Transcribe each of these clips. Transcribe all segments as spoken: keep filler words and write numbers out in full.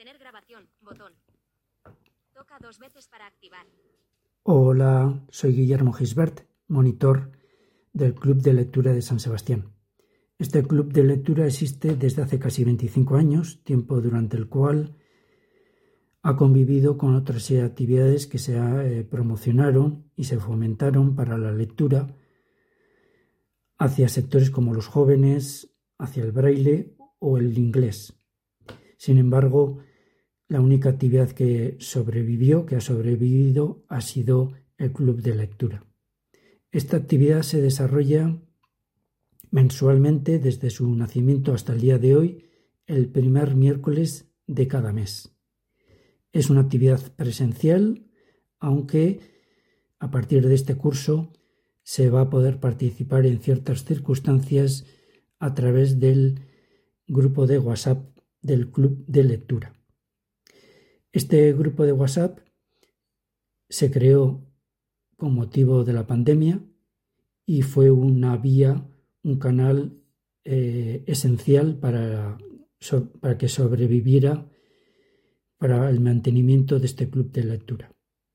Detener grabación. Botón. Toca dos veces para activar. Hola, soy Guillermo Gisbert, monitor del Club de Lectura de San Sebastián. Este club de lectura existe desde hace casi veinticinco años, tiempo durante el cual ha convivido con otras actividades que se eh, promocionaron y se fomentaron para la lectura hacia sectores como los jóvenes, hacia el braille o el inglés. Sin embargo, la única actividad que sobrevivió, que ha sobrevivido, ha sido el club de lectura. Esta actividad se desarrolla mensualmente desde su nacimiento hasta el día de hoy, el primer miércoles de cada mes. Es una actividad presencial, aunque a partir de este curso se va a poder participar en ciertas circunstancias a través del grupo de WhatsApp del Club de Lectura. Este grupo de WhatsApp se creó con motivo de la pandemia y fue una vía, un canal eh, esencial para, so, para que sobreviviera para el mantenimiento de este club de lectura.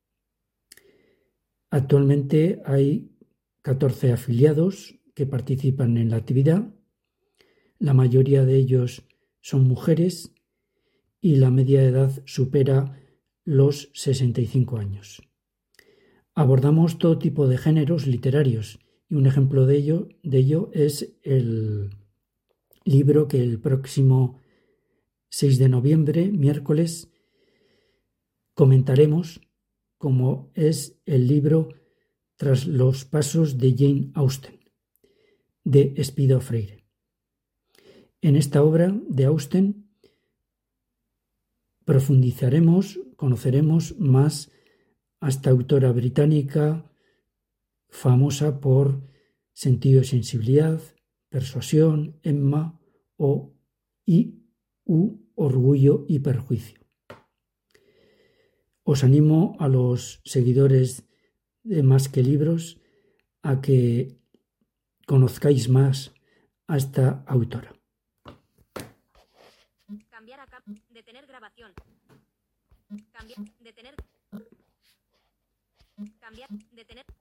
Actualmente hay catorce afiliados que participan en la actividad. La mayoría de ellos son mujeres y la media de edad supera los sesenta y cinco años. Abordamos todo tipo de géneros literarios y un ejemplo de ello, de ello es el libro que el próximo seis de noviembre, miércoles, comentaremos, como es el libro Tras los pasos de Jane Austen, de Espido Freire. En esta obra de Austen profundizaremos, conoceremos más a esta autora británica famosa por Sentido y sensibilidad, Persuasión, Emma o y u Orgullo y perjuicio. Os animo a los seguidores de Más que Libros a que conozcáis más a esta autora. Cambiar a cap. Detener grabación. Cambiar. Detener. Cambiar. Detener.